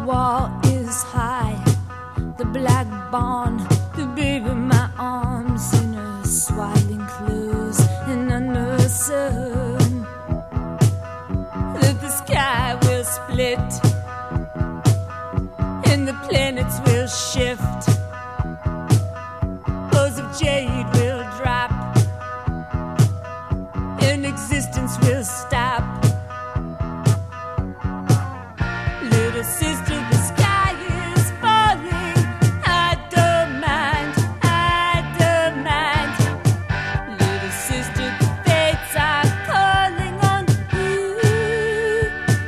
wall is high, the black barn, the baby in my arms, in her swaddling clothes and under the sun. That the sky will split and the planets will shift, bows of jade will drop and existence will stop. Little sister, the sky is falling. I don't mind, I don't mind. Little sister, the fates are calling on you.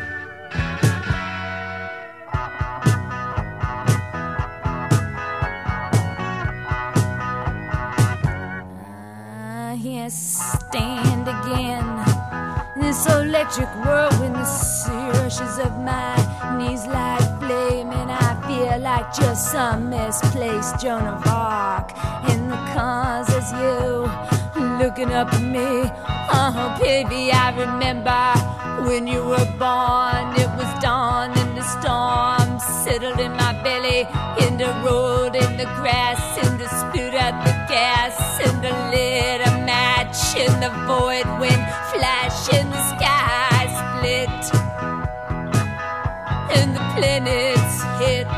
I can't stand again this electric whirlwind, the rushes of my knees like flame, and I feel like just some misplaced Joan of Arc in the cars as you looking up at me. Oh baby, I remember when you were born. It was dawn and the storm settled in my belly, in the road, in the grass, in the spewed out the gas, in the lit a match in the void wind flash in the sky split and the planets hit,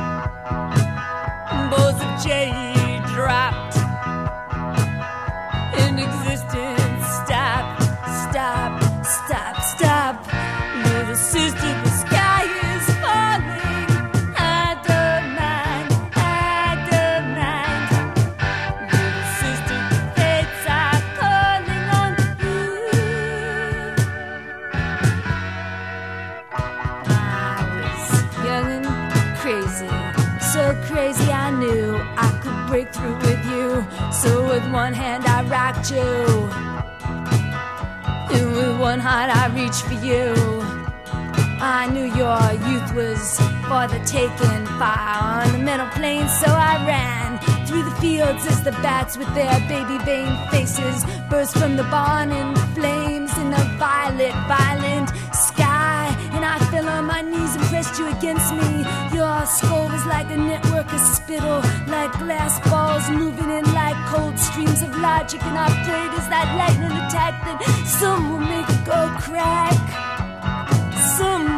bows of jade dropped and existence stopped, stop, stop, stop. Little sister, the sky is falling. I don't mind, I don't mind. Little sister, the fates are calling on you. I was young and crazy, so crazy I knew I could break through with you. So with one hand I rocked you, and with one heart I reached for you. I knew your youth was for the taking, fire on the metal plains, so I ran through the fields as the bats with their baby vein faces burst from the barn in flames in the violet, violent sky. And I fell on my knees and pressed you against me. Your skull was like a network of spittle, like glass balls moving in like cold streams of logic. And I prayed as that lightning attack that some will make it go crack, some